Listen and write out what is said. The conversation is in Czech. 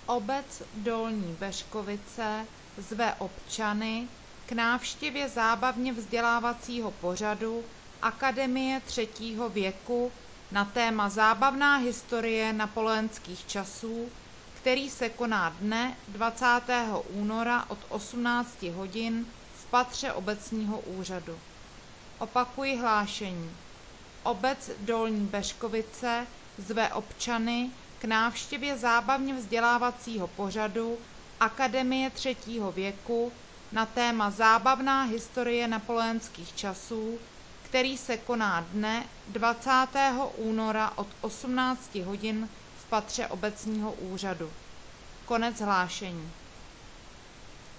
Obec Dolní Beřkovice zve občany k návštěvě zábavně vzdělávacího pořadu Akademie 3. věku na téma Zábavná historie napoleonských časů, který se koná dne 20. února od 18 hodin v patře obecního úřadu. Opakuji hlášení. Obec Dolní Beřkovice zve občany k návštěvě zábavně vzdělávacího pořadu Akademie 3. věku na téma Zábavná historie napoleonských časů, který se koná dne 20. února od 18 hodin v patře obecního úřadu. Konec hlášení.